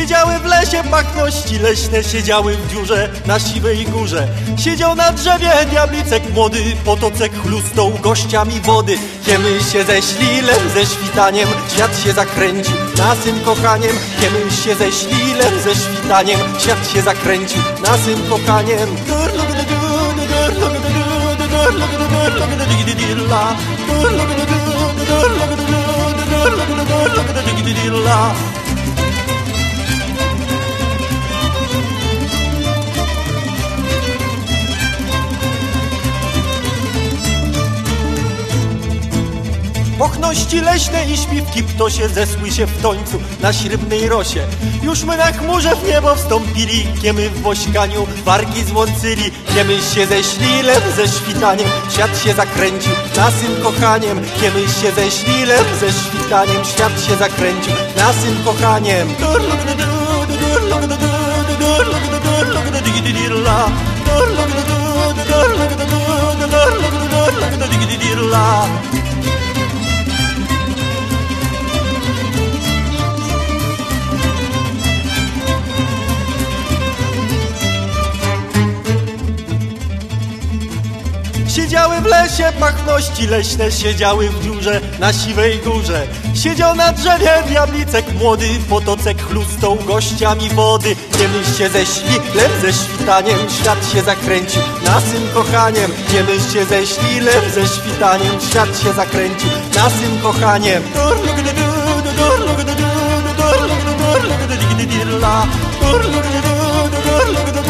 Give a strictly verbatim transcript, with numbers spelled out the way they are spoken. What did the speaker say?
Siedziały w lesie pachności leśne, siedziały w dziurze na siwej górze. Siedział na drzewie diablicek młody, potocek chlustą gościami wody. Kiemy się ze ślilem, ze świtaniem, świat się zakręcił nasym kochaniem. Kiemy się ze ślilem, ze świtaniem, świat się zakręcił nasym kochaniem. Pochności leśne i śpiwki ptosie zesły się w tońcu na śrybnej rosie. Już my na chmurze w niebo wstąpili, kiemy w wośkaniu wargi złącyli. Kiemy się ze ślilem, ze świtaniem, świat się zakręcił nasym kochaniem. Kiemy się ze ślilem, ze świtaniem, świat się zakręcił nasym kochaniem. Siedziały w lesie pachności leśne, siedziały w dziurze na siwej górze. Siedział na drzewie diablicek młody, potocek chlustą gościami wody. Kiemy się ze ślilem, ze świtaniem, świat się zakręcił nasym kochaniem. Kiemy się ze ślilem, ze świtaniem, świat się zakręcił nasym kochaniem. Durluk